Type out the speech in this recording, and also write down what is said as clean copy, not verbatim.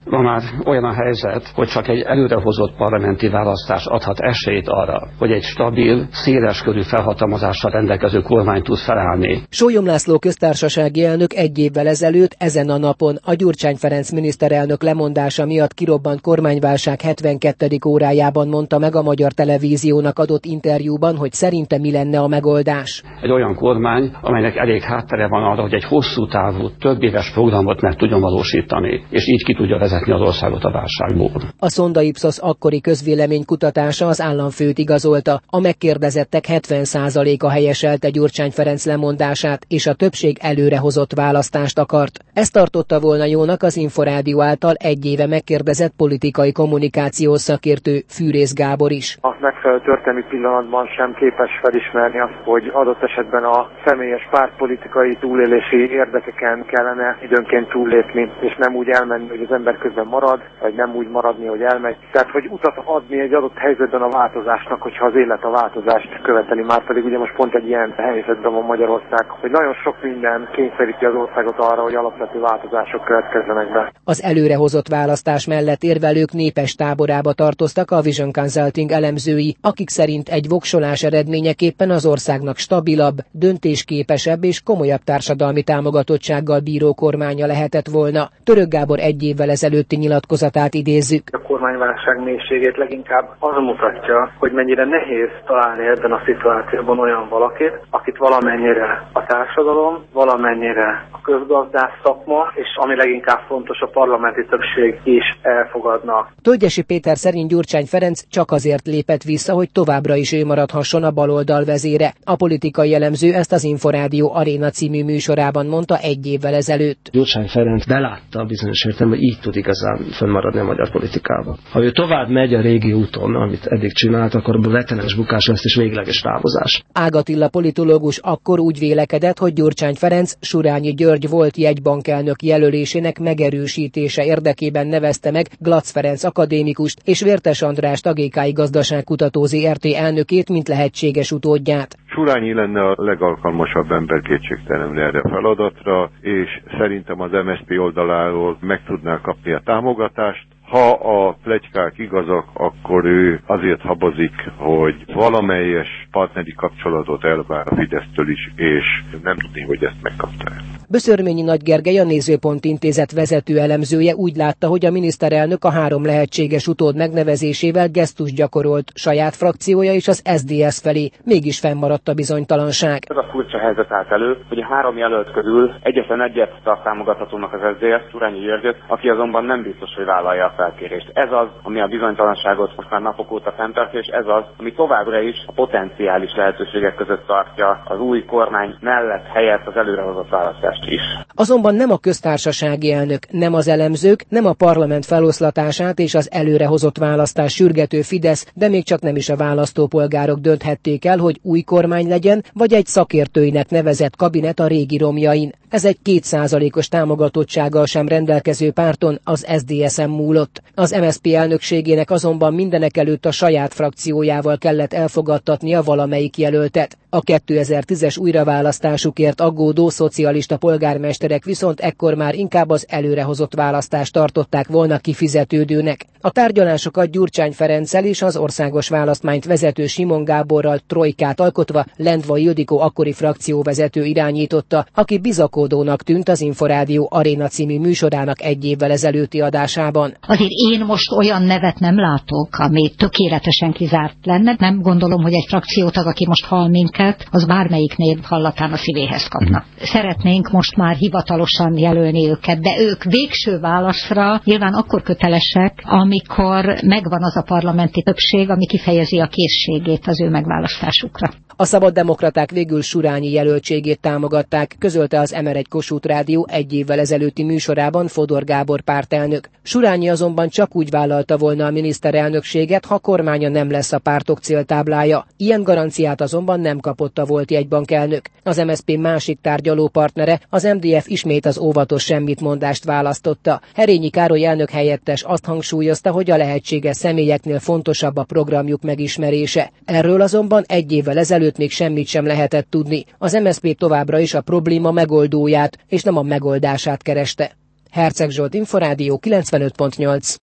Ma már olyan a helyzet, hogy csak egy előrehozott parlamenti választás adhat esélyt arra, hogy egy stabil, széleskörű felhatalmazással rendelkező kormány tud felállni. Sólyom László köztársasági elnök egy évvel ezelőtt ezen a napon a Gyurcsány Ferenc miniszterelnök lemondása miatt kirobbant kormányválság 72. órájában mondta meg a Magyar Televíziónak adott interjúban, hogy szerinte mi lenne a megoldás. Egy olyan kormány, amelynek elég háttere van arra, hogy egy hosszú távú, több éves programot meg tudjon valósítani, és így ki tudja vezetni az országot a válságból. A Sonda Ipsos akkori közvéleménykutatása az államfőt igazolta. A megkérdezettek 70%-a helyeselte Gyurcsány Ferenc lemondását, és a többség előrehozott választást akart. Ezt tartotta volna jónak az Inforádió által egy éve megkérdezett politikai kommunikációs szakértő Fűrész Gábor is. A megfelelő történelmi pillanatban sem képes felismerni azt, hogy adott esetben a személyes pártpolitikai túlélési érdekeken kellene időnként túllépni, és nem úgy elmenni, hogy az ember közben marad, vagy nem úgy maradni, hogy elmegy. Tehát, hogy utat adni egy adott helyzetben a változásnak, hogyha az élet a változást követeli. Márpedig ugye most pont egy ilyen helyzetben van Magyarország, hogy nagyon sok minden kényszeríti az országot arra, hogy alapvető változások következzenek be. Az előrehozott választás mellett érvelők népes táborába tartoztak a Vision Consulting elemzői, akik szerint egy voksolás eredményeképpen az országnak stabilabb, döntésképesebb és komolyabb társadalmi támogatottsággal bíró kormánya lehetett volna. Török Gábor egy évvel ezelőtti nyilatkozatát idézzük. A kormányválság mélységét leginkább az mutatja, hogy mennyire nehéz találni ebben a szituációban olyan valakit, akit valamennyire a társadalom, valamennyire a közgazdász szakma, és ami leginkább fontos, a parlamenti többség is elfogadna. Tölgyesi Péter szerint Gyurcsány Ferenc csak azért lépett vissza, hogy továbbra is ő maradhasson a baloldal vezére. A politikai elemző ezt az Inforádió Aréna című műsorában mondta egy évvel ezelőtt. Gyurcsány Ferenc belátta bizonyos értelemben, hogy így tud igazán fönnmaradni a magyar politikában. Ha ő tovább megy a régi úton, amit eddig csinált, akkor rettenetes bukás lesz és végleges távozás. Ág Attila politológus akkor úgy vélekedett, hogy Gyurcsány Ferenc Surányi György volt jegybánkelnök jelölésének megerősítése érdekében nevezte meg Glatz Ferenc akadémikust és Vértes Andrást, a GKI Gazdaságkutató Zrt. Elnökét, mint lehetséges utódját. Surányi lenne a legalkalmasabb ember kétségtelenül erre a feladatra, és szerintem az MSZP oldaláról meg tudná kapni a támogatást. Ha a pletykák igazak, akkor ő azért habozik, hogy valamelyes partneri kapcsolatot elvár a Fidesztől is, és nem tudni, hogy ezt megkapta. Böszörményi Nagy Gergely, a Nézőpont Intézet vezető elemzője úgy látta, hogy a miniszterelnök a 3 lehetséges utód megnevezésével gesztust gyakorolt saját frakciója és az SZDSZ felé. Mégis fennmaradt a bizonytalanság. Ez a furcsa helyzet állt elő, hogy a 3 jelölt közül egyetlen egyet tart támogathatónak az SZDSZ, Surányi Györgyöt, aki azonban nem biztos, hogy vállalja a felkérést. Ez az, ami a bizonytalanságot most már napok óta fenntartja, és ez az, ami továbbra is a potenciális lehetőségek között tartja az új kormány mellett helyett az előrehozott választást is. Azonban nem a köztársasági elnök, nem az elemzők, nem a parlament feloszlatását és az előrehozott választás sürgető Fidesz, de még csak nem is a választópolgárok dönthették el, hogy új kormány legyen, vagy egy szakértőinek nevezett kabinet a régi romjain. Ez egy 2%-os támogatottsággal sem rendelkező párton, az SZDSZ-en múlott. Az MSZP elnökségének azonban mindenekelőtt a saját frakciójával kellett elfogadtatnia valamelyik jelöltet. A 2010-es újraválasztásukért aggódó szocialista polgármesterek viszont ekkor már inkább az előrehozott választást tartották volna kifizetődőnek. A tárgyalásokat Gyurcsány Ferenccel és az országos választmányt vezető Simon Gáborral trojkát alkotva Lendvai Ildikó akkori frakcióvezető irányította, aki bizakodónak tűnt az Inforádió Aréna című műsorának egy évvel ezelőtti adásában. Azért én most olyan nevet nem látok, ami tökéletesen kizárt lenne. Nem gondolom, hogy egy frakciótag, aki most hall minket, az bármelyik név hallatán a szívéhez kapna. Szeretnénk most már hivatalosan jelölni őket, de ők végső válaszra nyilván akkor kötelesek, amikor megvan az a parlamenti többség, ami kifejezi a készségét az ő megválasztásukra. A szabaddemokraták végül Surányi jelöltségét támogatták, közölte az M1 Kossuth Rádió egy évvel ezelőtti műsorában Fodor Gábor pártelnök. Surányi azonban csak úgy vállalta volna a miniszterelnökséget, ha kormánya nem lesz a pártok céltáblája. Ilyen garanciát azonban nem kapott a volt jegybankelnök. Az MSZP másik tárgyalópartnere, az MDF ismét az óvatos semmitmondást választotta. Herényi Károly elnök helyettes azt hangsúlyozta, hogy a lehetséges személyeknél fontosabb a programjuk megismerése. Erről azonban egy évvel ezelőtt még semmit sem lehetett tudni. Az MSZP továbbra is a probléma megoldóját, és nem a megoldását kereste. Herceg Zsolt, Inforádió 95.8.